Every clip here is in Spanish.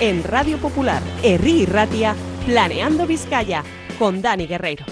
en Radio Popular, Herri y Ratia, Planeando Vizcaya, con Dani Guerreiro.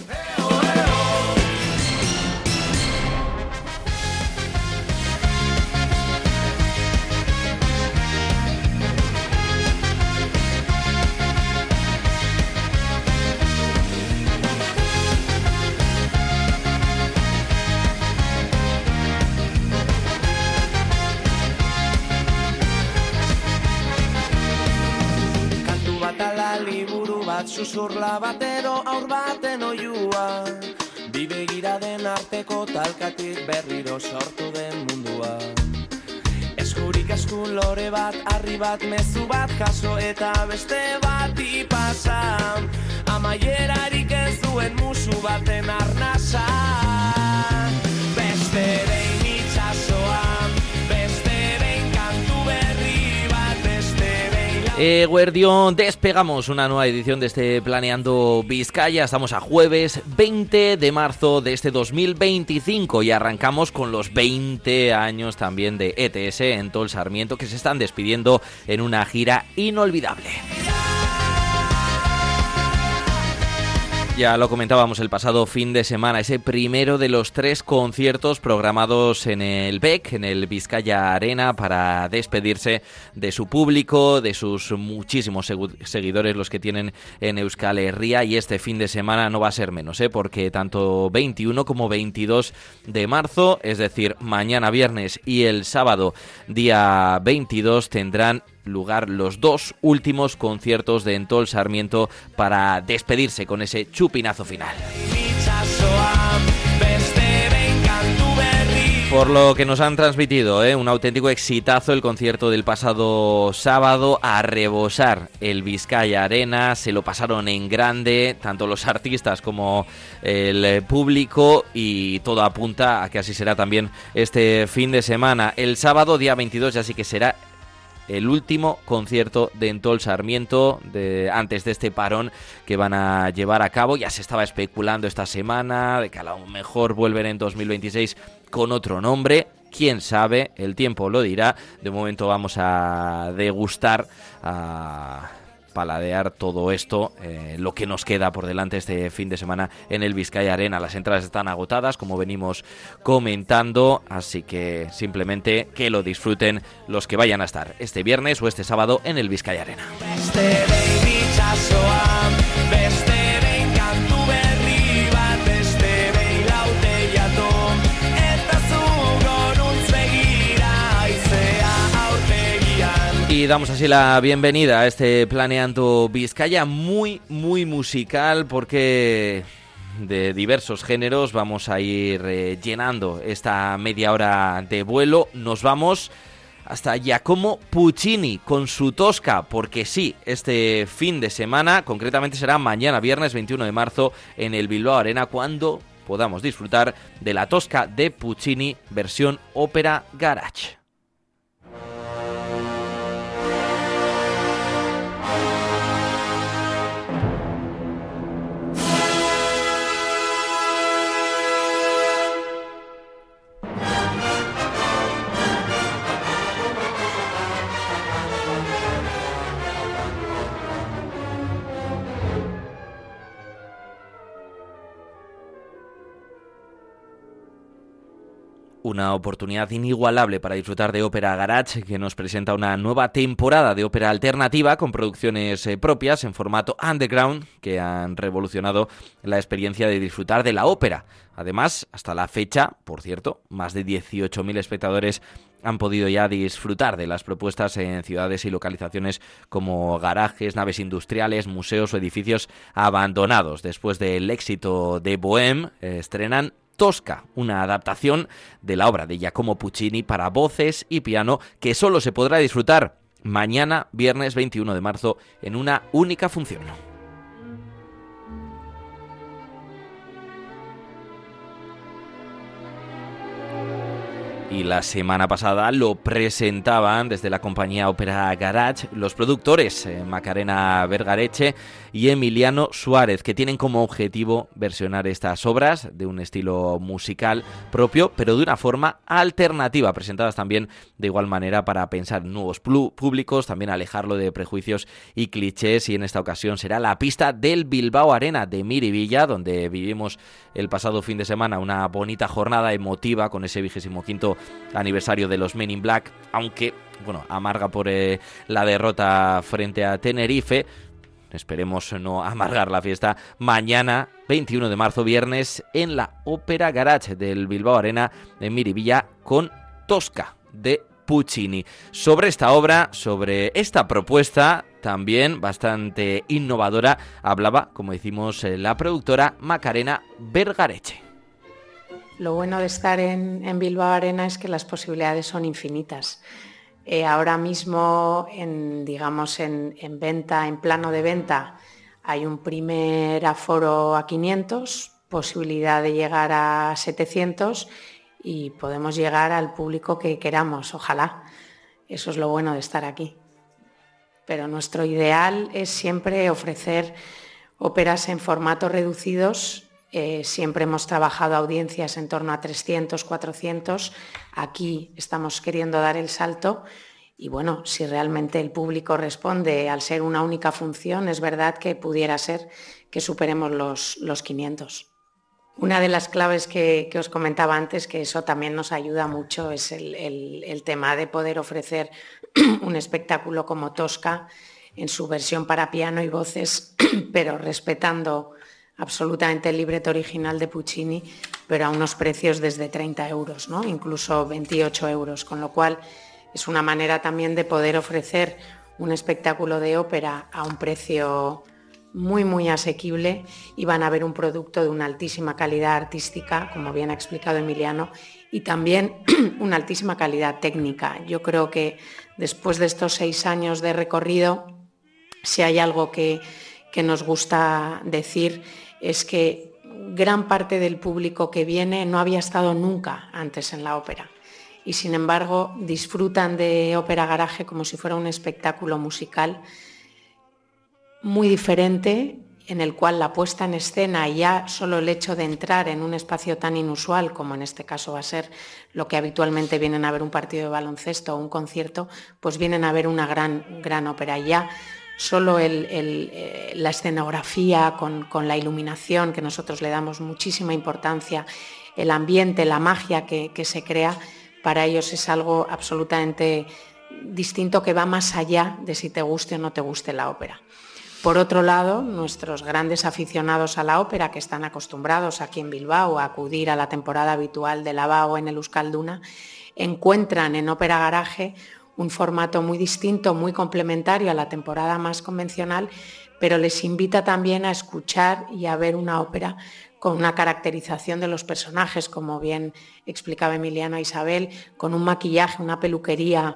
Susurla batero aur baten oiua, bi begiraden arteko talkatik berriro sortu den mundua. Eskurik esku lore bat, harri bat, mezu bat jaso eta beste bati pasa, amaierarik ez duen musu baten arnasa. Beste behin itxasoan, beste behin kantu berri bat, beste behin... Guardión, despegamos una nueva edición de este Planeando Vizcaya. Estamos a jueves 20 de marzo de este 2025 y arrancamos con los 20 años también de ETS en Tol Sarmiento, que se están despidiendo en una gira inolvidable. Ya lo comentábamos el pasado fin de semana, ese primero de los 3 conciertos programados en el BEC, en el Vizcaya Arena, para despedirse de su público, de sus muchísimos seguidores, los que tienen en Euskal Herria, y este fin de semana no va a ser menos, porque tanto 21 como 22 de marzo, es decir, mañana viernes y el sábado día 22, tendrán lugar los 2 últimos conciertos de Tol Sarmiento para despedirse con ese chupinazo final. Por lo que nos han transmitido, un auténtico exitazo el concierto del pasado sábado, a rebosar el Vizcaya Arena, se lo pasaron en grande, tanto los artistas como el público, y todo apunta a que así será también este fin de semana. El sábado, día 22, ya sí que será el último concierto de Tol Sarmiento antes de este parón que van a llevar a cabo. Ya se estaba especulando esta semana de que a lo mejor vuelven en 2026 con otro nombre. Quién sabe, el tiempo lo dirá. De momento vamos a degustar, paladear todo esto, lo que nos queda por delante este fin de semana en el Vizcaya Arena. Las entradas están agotadas, como venimos comentando, así que simplemente que lo disfruten los que vayan a estar este viernes o este sábado en el Vizcaya Arena. Y damos así la bienvenida a este Planeando Vizcaya, muy musical, porque de diversos géneros vamos a ir llenando esta media hora de vuelo. Nos vamos hasta Giacomo Puccini con su Tosca, porque sí, este fin de semana, concretamente será mañana viernes 21 de marzo en el Bilbao Arena, cuando podamos disfrutar de la Tosca de Puccini versión ópera garage. Una oportunidad inigualable para disfrutar de Ópera Garage, que nos presenta una nueva temporada de ópera alternativa con producciones propias en formato underground que han revolucionado la experiencia de disfrutar de la ópera. Además, hasta la fecha, por cierto, más de 18.000 espectadores han podido ya disfrutar de las propuestas en ciudades y localizaciones como garajes, naves industriales, museos o edificios abandonados. Después del éxito de Bohème, estrenan Tosca, una adaptación de la obra de Giacomo Puccini para voces y piano que solo se podrá disfrutar mañana, viernes 21 de marzo, en una única función. Y la semana pasada lo presentaban desde la compañía Ópera Garage los productores Macarena Vergareche y Emiliano Suárez, que tienen como objetivo versionar estas obras de un estilo musical propio, pero de una forma alternativa, presentadas también de igual manera para pensar en nuevos públicos, también alejarlo de prejuicios y clichés, y en esta ocasión será la pista del Bilbao Arena de Miribilla, donde vivimos el pasado fin de semana una bonita jornada emotiva con ese 25º aniversario de los Men in Black, aunque bueno, amarga por la derrota frente a Tenerife. Esperemos no amargar la fiesta mañana, 21 de marzo, viernes, en la Ópera Garage del Bilbao Arena de Miribilla con Tosca de Puccini. Sobre esta obra, sobre esta propuesta también bastante innovadora, hablaba, como decimos, la productora Macarena Vergareche. Lo bueno de estar en Bilbao Arena es que las posibilidades son infinitas. Ahora mismo, en venta, en plano de venta, hay un primer aforo a 500, posibilidad de llegar a 700 y podemos llegar al público que queramos, ojalá. Eso es lo bueno de estar aquí. Pero nuestro ideal es siempre ofrecer óperas en formatos reducidos. Siempre hemos trabajado audiencias en torno a 300, 400. Aquí estamos queriendo dar el salto y bueno, si realmente el público responde al ser una única función, es verdad que pudiera ser que superemos los 500. Una de las claves que os comentaba antes, que eso también nos ayuda mucho, es el tema de poder ofrecer un espectáculo como Tosca en su versión para piano y voces, pero respetando absolutamente el libreto original de Puccini, pero a unos precios desde 30 euros, ¿no? Incluso 28 euros, con lo cual es una manera también de poder ofrecer un espectáculo de ópera a un precio muy, muy asequible, y van a ver un producto de una altísima calidad artística, como bien ha explicado Emiliano, y también una altísima calidad técnica. Yo creo que después de estos 6 años de recorrido, si hay algo que nos gusta decir, es que gran parte del público que viene no había estado nunca antes en la ópera y sin embargo disfrutan de Ópera Garage como si fuera un espectáculo musical muy diferente, en el cual la puesta en escena y ya solo el hecho de entrar en un espacio tan inusual como en este caso va a ser lo que habitualmente vienen a ver un partido de baloncesto o un concierto, pues vienen a ver una gran ópera. Y ya solo la escenografía con la iluminación, que nosotros le damos muchísima importancia, el ambiente, la magia que se crea, para ellos es algo absolutamente distinto, que va más allá de si te guste o no te guste la ópera. Por otro lado, nuestros grandes aficionados a la ópera, que están acostumbrados aquí en Bilbao a acudir a la temporada habitual de la BAO en el Euskalduna, encuentran en Ópera Garage un formato muy distinto, muy complementario a la temporada más convencional, pero les invita también a escuchar y a ver una ópera con una caracterización de los personajes, como bien explicaba Emiliano e Isabel, con un maquillaje, una peluquería,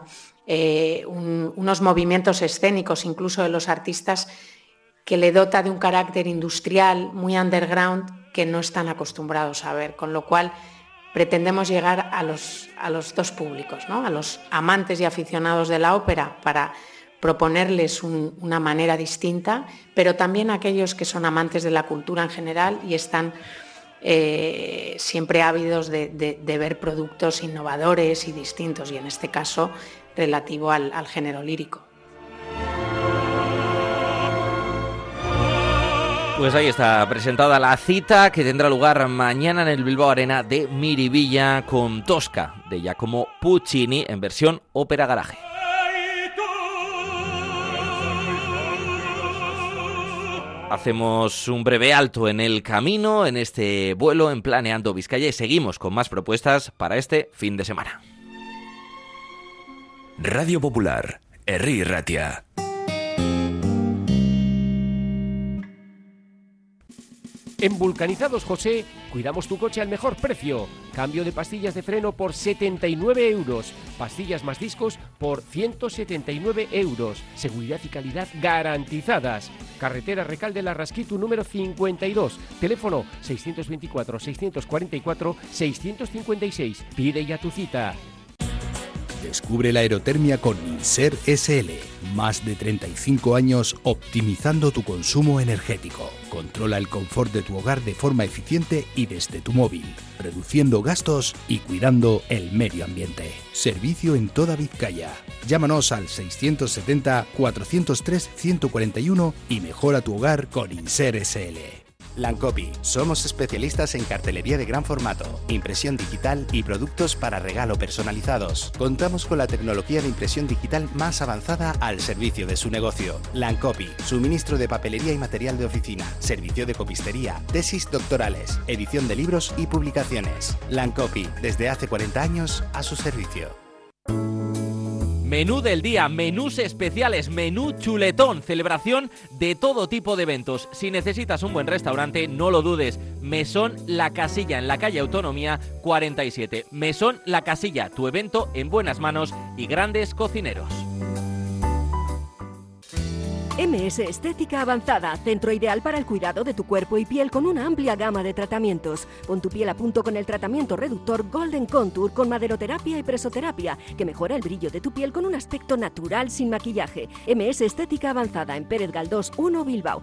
unos movimientos escénicos incluso de los artistas, que le dota de un carácter industrial muy underground que no están acostumbrados a ver, con lo cual pretendemos llegar a los dos públicos, ¿no? A los amantes y aficionados de la ópera, para proponerles una manera distinta, pero también a aquellos que son amantes de la cultura en general y están siempre ávidos de ver productos innovadores y distintos, y en este caso relativo al género lírico. Pues ahí está presentada la cita que tendrá lugar mañana en el Bilbao Arena de Miribilla con Tosca de Giacomo Puccini en versión Ópera Garage. Hacemos un breve alto en el camino en este vuelo en Planeando Vizcaya y seguimos con más propuestas para este fin de semana. Radio Popular, Herri Ratia. En Vulcanizados José, cuidamos tu coche al mejor precio. Cambio de pastillas de freno por 79 euros. Pastillas más discos por 179 euros. Seguridad y calidad garantizadas. Carretera Recalde La Rasquitu número 52. Teléfono 624-644-656. Pide ya tu cita. Descubre la aerotermia con Inser SL. Más de 35 años optimizando tu consumo energético. Controla el confort de tu hogar de forma eficiente y desde tu móvil, reduciendo gastos y cuidando el medio ambiente. Servicio en toda Vizcaya. Llámanos al 670-403-141 y mejora tu hogar con Inser SL. Lancopy. Somos especialistas en cartelería de gran formato, impresión digital y productos para regalo personalizados. Contamos con la tecnología de impresión digital más avanzada al servicio de su negocio. Lancopy. Suministro de papelería y material de oficina, servicio de copistería, tesis doctorales, edición de libros y publicaciones. Lancopy. Desde hace 40 años a su servicio. Menú del día, menús especiales, menú chuletón, celebración de todo tipo de eventos. Si necesitas un buen restaurante, no lo dudes. Mesón La Casilla, en la calle Autonomía 47. Mesón La Casilla, tu evento en buenas manos y grandes cocineros. MS Estética Avanzada, centro ideal para el cuidado de tu cuerpo y piel con una amplia gama de tratamientos. Pon tu piel a punto con el tratamiento reductor Golden Contour con maderoterapia y presoterapia, que mejora el brillo de tu piel con un aspecto natural sin maquillaje. MS Estética Avanzada en Pérez Galdós 1 Bilbao,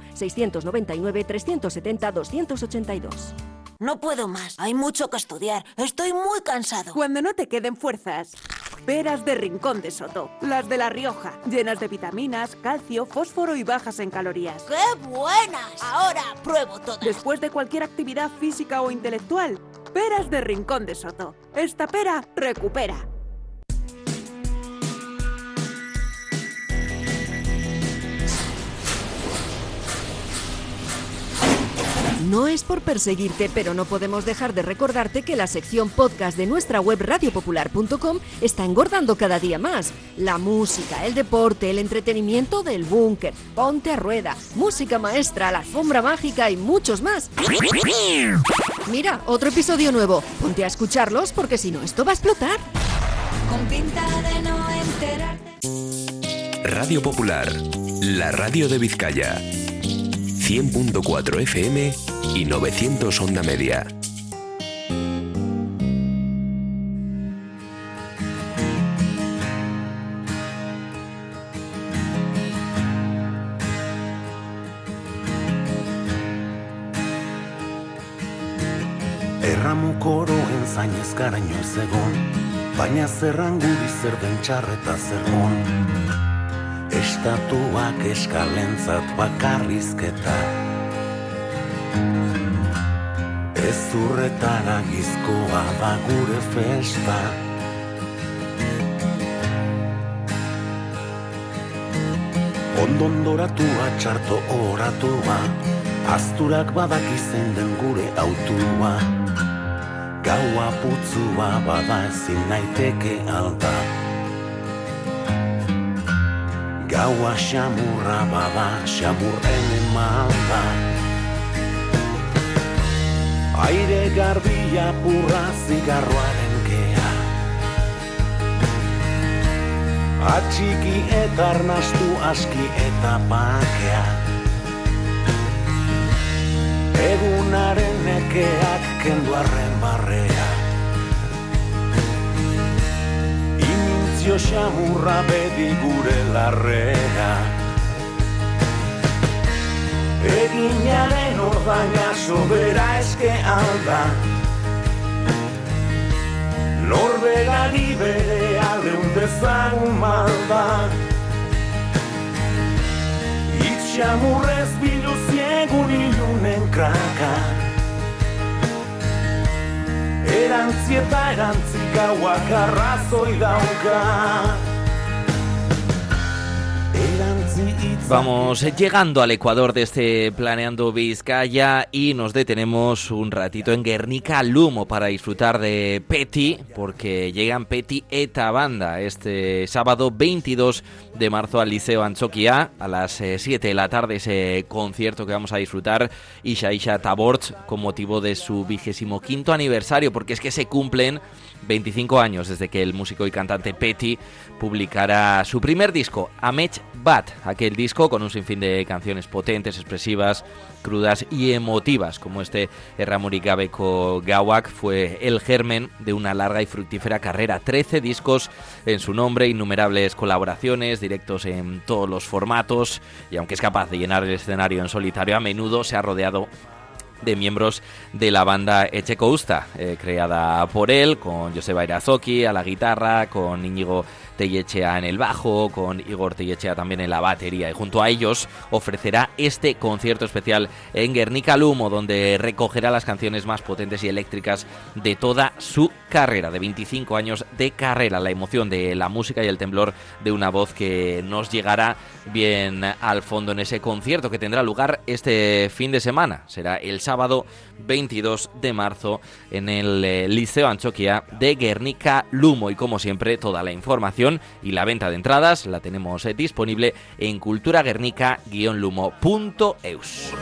699-370-282. No puedo más, hay mucho que estudiar, estoy muy cansado. Cuando no te queden fuerzas, peras de Rincón de Soto, las de La Rioja, llenas de vitaminas, calcio, fósforo y bajas en calorías. ¡Qué buenas! Ahora pruebo todas. Después de cualquier actividad física o intelectual, peras de Rincón de Soto. Esta pera recupera. No es por perseguirte, pero no podemos dejar de recordarte que la sección podcast de nuestra web radiopopular.com está engordando cada día más. La música, el deporte, el entretenimiento del búnker, Ponte a Rueda, música maestra, la alfombra mágica y muchos más. Mira, otro episodio nuevo. Ponte a escucharlos porque si no esto va a explotar. Con pinta de no enterarte. Radio Popular, la radio de Vizcaya. 100.4 FM y 900 onda media. Erramuko oroen zainez garaino ez egon, baina zerran guri zer den txarreta zer on. Estatuak eskalentzat bakarrizketa, ez urretara gizkoa da gure festa. Ondondoratua txarto oratua, azturak badakizen den gure autua. Gaua putzua bada ezin naiteke alda. Gaua xamurra bada, xamurren emalda. Aire garbia purra zigarroaren kea. Atxiki eta arnastu aski eta bakea. Egunaren nekeak kendu arren barrea. Imintzio xamurra bedi gure larrea. Eginaren ordaina sobera eske alda. Norberari bere aldeun dezagun malda. Itxamurrez biluziegun ilunen kraka. Erantzi eta erantzi gauak arrazoi dauka. Erantzi Vamos llegando al Ecuador de este Planeando Vizcaya y nos detenemos un ratito en Guernica Lumo para disfrutar de Peti, porque llegan Peti eta Banda este sábado 22 de marzo al Liceo Antzoquia a las 7 de la tarde, ese concierto que vamos a disfrutar Isha Tabort con motivo de su 25º aniversario, porque es que se cumplen 25 años desde que el músico y cantante Peti publicara su primer disco, Amech Bat, aquel disco con un sinfín de canciones potentes, expresivas, crudas y emotivas, como este Erramurigabeko Gauak, fue el germen de una larga y fructífera carrera. 13 discos en su nombre, innumerables colaboraciones, directos en todos los formatos, y aunque es capaz de llenar el escenario en solitario, a menudo se ha rodeado de miembros de la banda Etxekousta, creada por él, con Joseba Irazoki a la guitarra, con Íñigo Tellechea en el bajo, con Igor Tellechea también en la batería, y junto a ellos ofrecerá este concierto especial en Guernica Lumo, donde recogerá las canciones más potentes y eléctricas de toda su carrera, de 25 años de carrera, la emoción de la música y el temblor de una voz que nos llegará bien al fondo en ese concierto que tendrá lugar este fin de semana. Será el sábado 22 de marzo en el Liceo Antzoquia de Guernica Lumo, y como siempre toda la información y la venta de entradas la tenemos disponible en culturaguernica-lumo.eus.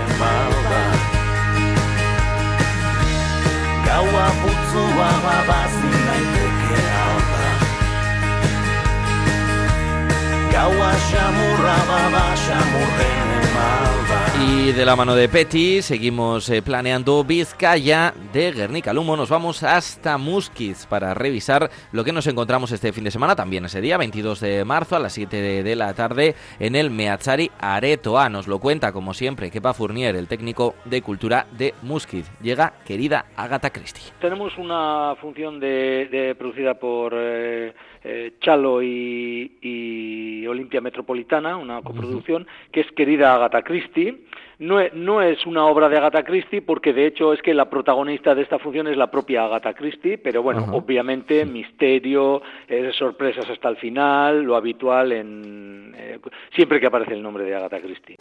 Y de la mano de Peti seguimos planeando Vizcaya. De Guernica Lumo nos vamos hasta Muskiz para revisar lo que nos encontramos este fin de semana, también ese día 22 de marzo a las 7 de la tarde en el Meatzari Aretoa. Nos lo cuenta como siempre Kepa Fournier, el técnico de cultura de Muskiz. Llega querida Agatha Christie. Tenemos una función producida por Chalo y Olimpia Metropolitana, una coproducción, que es querida Agatha Christie. No es una obra de Agatha Christie, porque de hecho es que la protagonista de esta función es la propia Agatha Christie, pero bueno, obviamente misterio, sorpresas hasta el final, lo habitual siempre que aparece el nombre de Agatha Christie.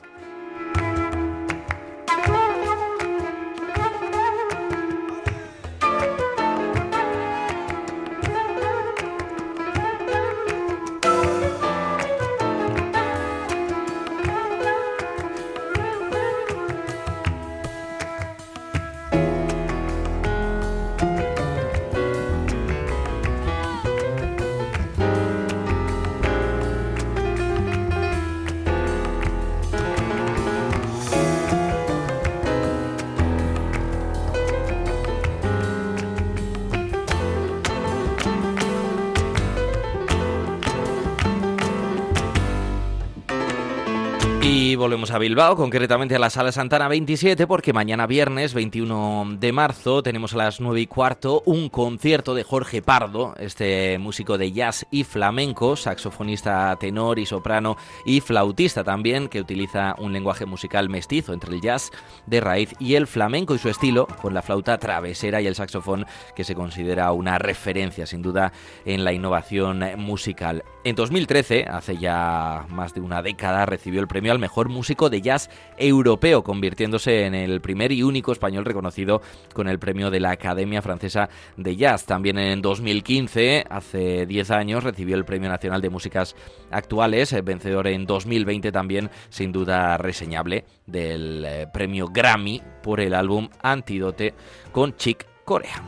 Y volvemos a Bilbao, concretamente a la Sala Santana 27, porque mañana viernes 21 de marzo tenemos a las 9:15 un concierto de Jorge Pardo, este músico de jazz y flamenco, saxofonista tenor y soprano y flautista también, que utiliza un lenguaje musical mestizo entre el jazz de raíz y el flamenco, y su estilo con la flauta travesera y el saxofón, que se considera una referencia sin duda en la innovación musical. En 2013, hace ya más de una década, recibió el premio al mejor músico de jazz europeo, convirtiéndose en el primer y único español reconocido con el premio de la Academia Francesa de Jazz. También en 2015, hace 10 años, recibió el Premio Nacional de Músicas Actuales, vencedor en 2020 también, sin duda reseñable, del premio Grammy por el álbum Antídote con Chick Corea.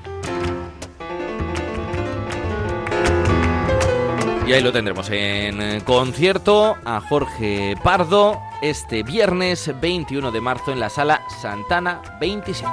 Y ahí lo tendremos en concierto a Jorge Pardo este viernes 21 de marzo en la Sala Santana 27.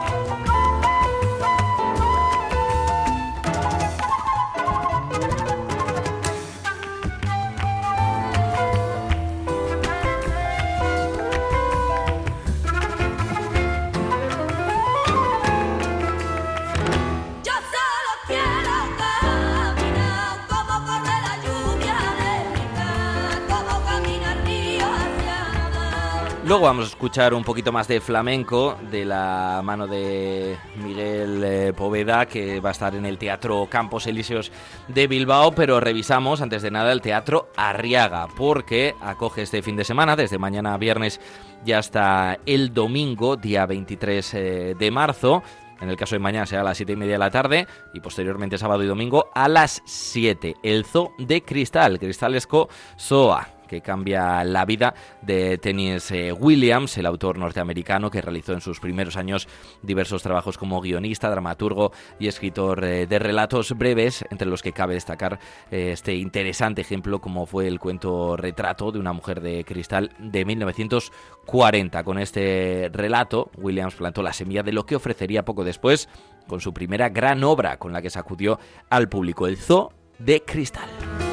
Luego vamos a escuchar un poquito más de flamenco de la mano de Miguel Poveda, que va a estar en el Teatro Campos Elíseos de Bilbao, pero revisamos antes de nada el Teatro Arriaga, porque acoge este fin de semana, desde mañana viernes y hasta el domingo, día 23 de marzo. En el caso de mañana será a las 7:30 de la tarde y posteriormente sábado y domingo a las 7. El Zoo de Cristal, Cristalesco Zoa, que cambia la vida de Tennessee Williams, el autor norteamericano que realizó en sus primeros años diversos trabajos como guionista, dramaturgo y escritor de relatos breves, entre los que cabe destacar este interesante ejemplo como fue el cuento Retrato de una mujer de cristal de 1940. Con este relato, Williams plantó la semilla de lo que ofrecería poco después con su primera gran obra con la que sacudió al público, El Zoo de Cristal.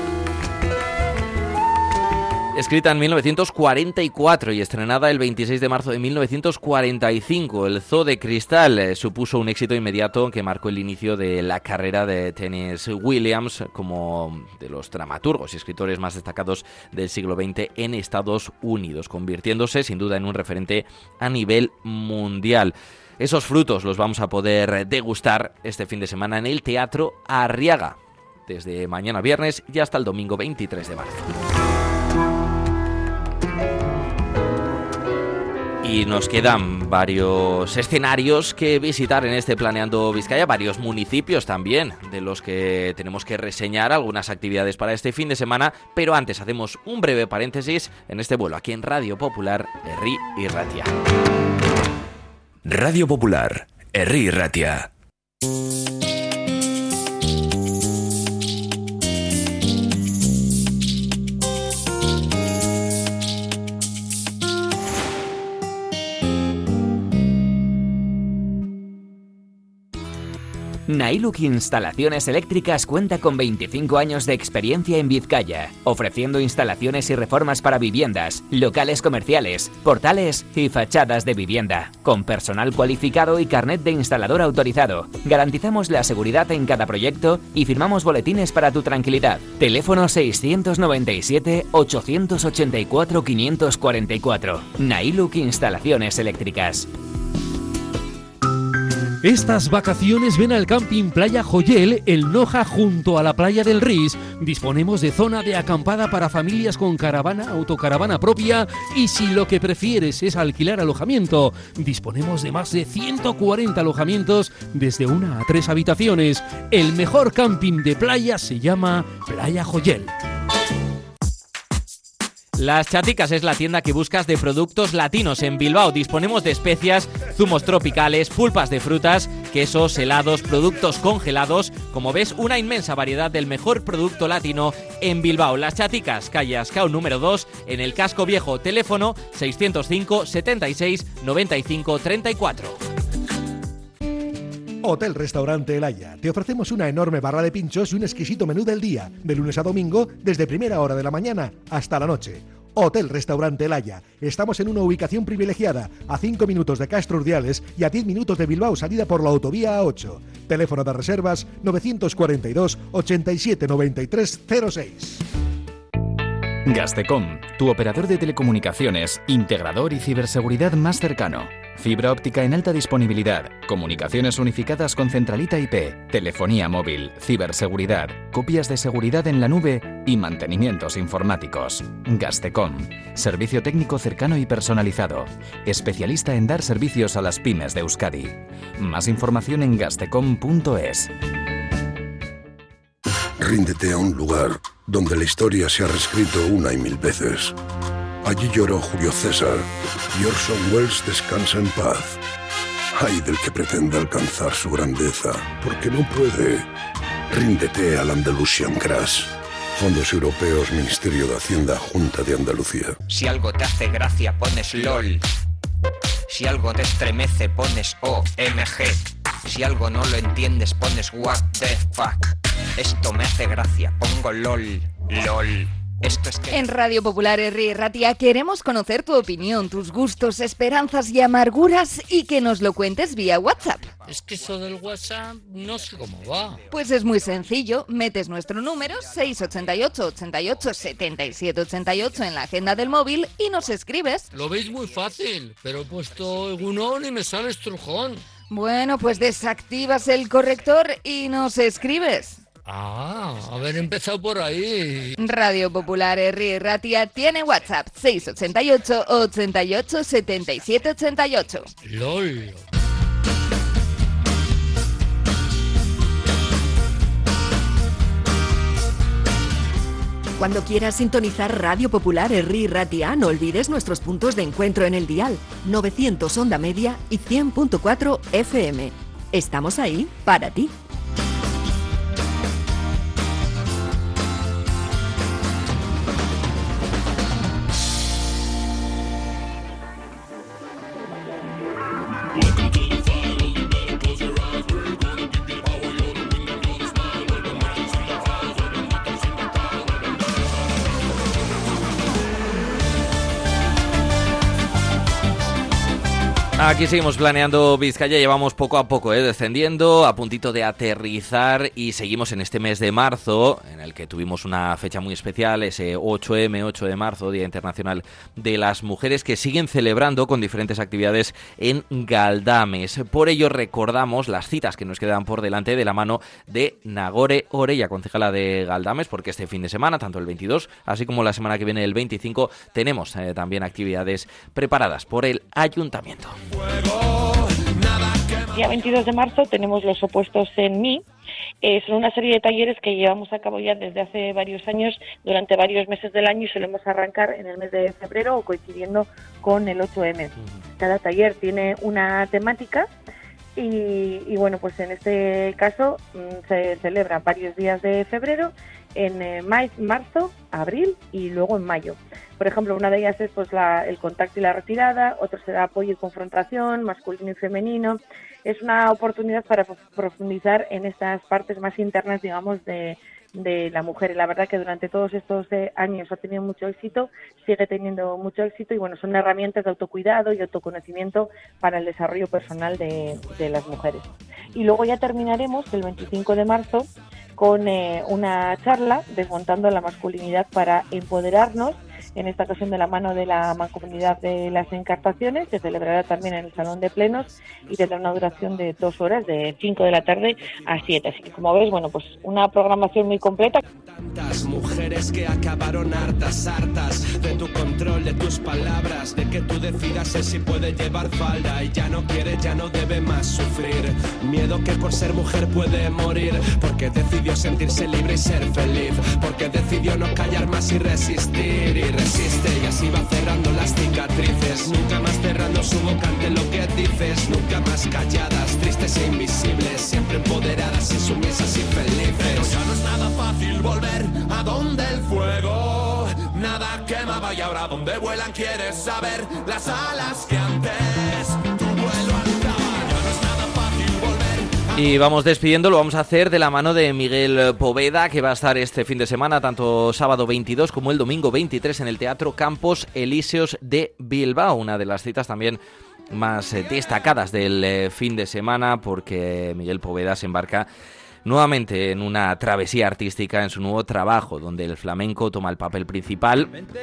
Escrita en 1944 y estrenada el 26 de marzo de 1945, El Zoo de Cristal supuso un éxito inmediato que marcó el inicio de la carrera de Tennessee Williams como de los dramaturgos y escritores más destacados del siglo XX en Estados Unidos, convirtiéndose sin duda en un referente a nivel mundial. Esos frutos los vamos a poder degustar este fin de semana en el Teatro Arriaga, desde mañana viernes y hasta el domingo 23 de marzo. Y nos quedan varios escenarios que visitar en este Planeando Vizcaya, varios municipios también, de los que tenemos que reseñar algunas actividades para este fin de semana, pero antes hacemos un breve paréntesis en este vuelo aquí en Radio Popular, Herri y Ratia. Radio Popular, Herri y Ratia. Nailuk Instalaciones Eléctricas cuenta con 25 años de experiencia en Vizcaya, ofreciendo instalaciones y reformas para viviendas, locales comerciales, portales y fachadas de vivienda. Con personal cualificado y carnet de instalador autorizado, garantizamos la seguridad en cada proyecto y firmamos boletines para tu tranquilidad. Teléfono 697-884-544. Nailuk Instalaciones Eléctricas. Estas vacaciones ven al Camping Playa Joyel, el Noja, junto a la playa del Ris. Disponemos de zona de acampada para familias con caravana, autocaravana propia y si lo que prefieres es alquilar alojamiento, disponemos de más de 140 alojamientos desde 1 a 3 habitaciones. El mejor camping de playa se llama Playa Joyel. Las Chaticas es la tienda que buscas de productos latinos en Bilbao. Disponemos de especias, zumos tropicales, pulpas de frutas, quesos, helados, productos congelados. Como ves, una inmensa variedad del mejor producto latino en Bilbao. Las Chaticas, calle Ascao número 2, en el Casco Viejo. Teléfono 605 76 95 34. Hotel Restaurante El Haya. Te ofrecemos una enorme barra de pinchos y un exquisito menú del día, de lunes a domingo, desde primera hora de la mañana hasta la noche. Hotel Restaurante El Haya. Estamos en una ubicación privilegiada, a 5 minutos de Castro Urdiales y a 10 minutos de Bilbao, salida por la autovía A8. Teléfono de reservas 942 87 93 06. Gastecom, tu operador de telecomunicaciones, integrador y ciberseguridad más cercano. Fibra óptica en alta disponibilidad, comunicaciones unificadas con centralita IP, telefonía móvil, ciberseguridad, copias de seguridad en la nube y mantenimientos informáticos. Gastecom, servicio técnico cercano y personalizado, especialista en dar servicios a las pymes de Euskadi. Más información en gastecom.es. Ríndete a un lugar donde la historia se ha reescrito 1 y 1000 veces. Allí lloró Julio César y Orson Welles descansa en paz. Ay del que pretenda alcanzar su grandeza, porque no puede. Ríndete al Andalusian Crash. Fondos Europeos, Ministerio de Hacienda, Junta de Andalucía. Si algo te hace gracia, pones LOL. Si algo te estremece, pones OMG. Si algo no lo entiendes, pones what the fuck. Esto me hace gracia, pongo LOL, LOL. Esto es que... En Radio Popular Herri Ratia queremos conocer tu opinión, tus gustos, esperanzas y amarguras y que nos lo cuentes vía WhatsApp. Es que eso del WhatsApp no sé cómo va. Pues es muy sencillo, metes nuestro número 688 88 77 88 en la agenda del móvil y nos escribes. Lo veis muy fácil, pero he puesto Egunon y me sale estrujón. Bueno, pues desactivas el corrector y nos escribes. Haber empezado por ahí. Radio Popular Herri Ratia tiene WhatsApp 688 88 77 88. LOL. Cuando quieras sintonizar Radio Popular Herri Ratia, no olvides nuestros puntos de encuentro en el dial 900 onda media y 100.4 FM. Estamos ahí para ti. Aquí seguimos planeando Vizcaya, llevamos poco a poco descendiendo, a puntito de aterrizar y seguimos en este mes de marzo, en el que tuvimos una fecha muy especial, ese 8M, 8 de marzo, Día Internacional de las Mujeres, que siguen celebrando con diferentes actividades en Galdames. Por ello recordamos las citas que nos quedan por delante de la mano de Nagore Orella, concejala de Galdames, porque este fin de semana, tanto el 22, así como la semana que viene el 25, tenemos también actividades preparadas por el Ayuntamiento. El día 22 de marzo tenemos los opuestos en mí. Son una serie de talleres que llevamos a cabo ya desde hace varios años, durante varios meses del año, y solemos arrancar en el mes de febrero o coincidiendo con el 8M. Cada taller tiene una temática y bueno, pues en este caso se celebra varios días de febrero, en marzo, abril y luego en mayo. Por ejemplo, una de ellas es pues el contacto y la retirada, otro será apoyo y confrontación, masculino y femenino. Es una oportunidad para profundizar en estas partes más internas, digamos, de la mujer. Y la verdad que durante todos estos años ha tenido mucho éxito, sigue teniendo mucho éxito y bueno, son herramientas de autocuidado y autoconocimiento para el desarrollo personal de las mujeres. Y luego ya terminaremos el 25 de marzo con una charla desmontando la masculinidad para empoderarnos, en esta ocasión de la mano de la Mancomunidad de las Encartaciones. Se celebrará también en el Salón de Plenos y tendrá una duración de 2 horas, de 5 de la tarde a 7. Así que, como ves, bueno, pues una programación muy completa. Tantas mujeres que acabaron hartas de tu control, de tus palabras, de que tú decidas si puede llevar falda y ya no quiere, ya no debe más sufrir. Miedo que por ser mujer puede morir, porque decidió sentirse libre y ser feliz, porque decidió no callar más y resistir. Y resiste y así va cerrando las cicatrices, nunca más cerrando su boca ante lo que dices, nunca más calladas, tristes e invisibles, siempre empoderadas y sumisas y felices. Pero ya no es nada fácil volver a donde el fuego nada quemaba y ahora donde vuelan quieres saber las alas que antes tu vuelo alzaba. Ya no es nada fácil volver. Y vamos despidiendo, lo vamos a hacer de la mano de Miguel Poveda, que va a estar este fin de semana, tanto sábado 22 como el domingo 23, en el Teatro Campos Elíseos de Bilbao, una de las citas también más destacadas del fin de semana, porque Miguel Poveda se embarca nuevamente en una travesía artística en su nuevo trabajo, donde el flamenco toma el papel principal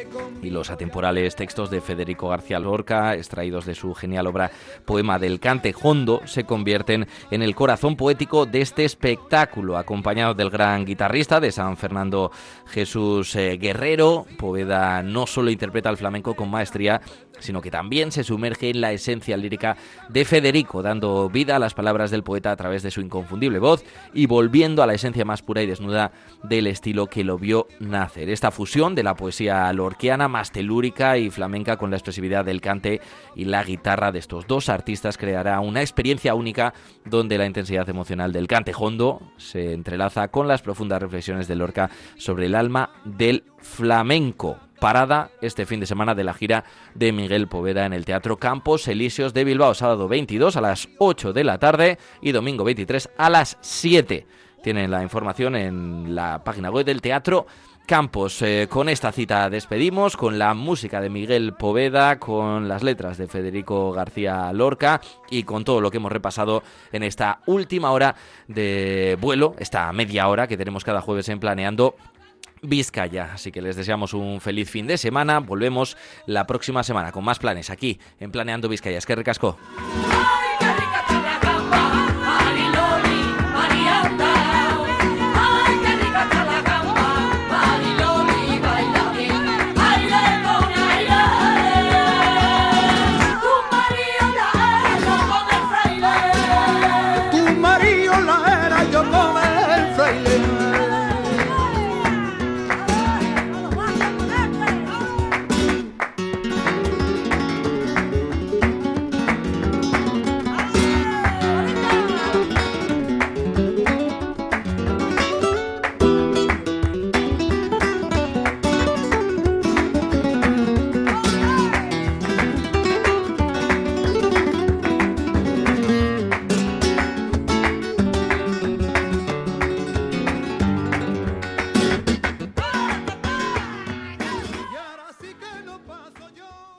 y los atemporales textos de Federico García Lorca, extraídos de su genial obra Poema del Cante Jondo, se convierten en el corazón poético de este espectáculo. Acompañado del gran guitarrista de San Fernando, Jesús Guerrero, Poveda no solo interpreta el flamenco con maestría, sino que también se sumerge en la esencia lírica de Federico, dando vida a las palabras del poeta a través de su inconfundible voz y volviendo a la esencia más pura y desnuda del estilo que lo vio nacer. Esta fusión de la poesía lorquiana, más telúrica y flamenca, con la expresividad del cante y la guitarra de estos dos artistas, creará una experiencia única donde la intensidad emocional del cante jondo se entrelaza con las profundas reflexiones de Lorca sobre el alma del flamenco. Parada este fin de semana de la gira de Miguel Poveda en el Teatro Campos Elíseos de Bilbao, sábado 22 a las 8 de la tarde y domingo 23 a las 7. Tienen la información en la página web del Teatro Campos. Con esta cita despedimos, con la música de Miguel Poveda, con las letras de Federico García Lorca y con todo lo que hemos repasado en esta última hora de vuelo, esta media hora que tenemos cada jueves en Planeando Vizcaya. Así que les deseamos un feliz fin de semana. Volvemos la próxima semana con más planes aquí en Planeando Vizcaya. Es que recasco.